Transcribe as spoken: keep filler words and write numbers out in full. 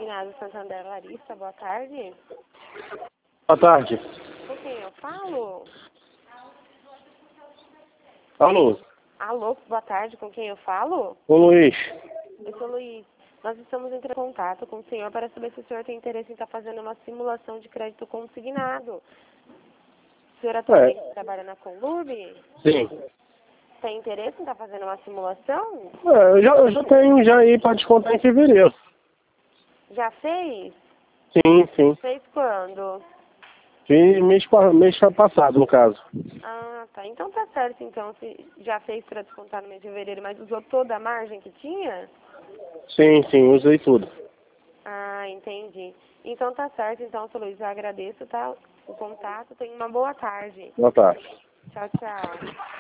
Ginásio Santander, Larissa, boa tarde. Boa tarde. Com quem eu falo? Alô? Alô, boa tarde, com quem eu falo? Ô Luiz. Eu sou Luiz. Nós estamos entrando em contato com o senhor para saber se o senhor tem interesse em estar fazendo uma simulação de crédito consignado. O senhor atualmente É. trabalha na Conlurb? Sim. Tem interesse em estar fazendo uma simulação? É, eu, já, eu já tenho já aí para descontar em fevereiro. Já fez? Sim, sim. Fez quando? Fiz mês, pa- mês passado, no caso. Ah, tá. Então tá certo, então, se já fez para descontar no mês de fevereiro, mas usou toda a margem que tinha? Sim, sim, usei tudo. Ah, entendi. Então tá certo, então, seu Luiz, eu agradeço, tá? O contato, tenha uma boa tarde. Boa tarde. Tchau, tchau.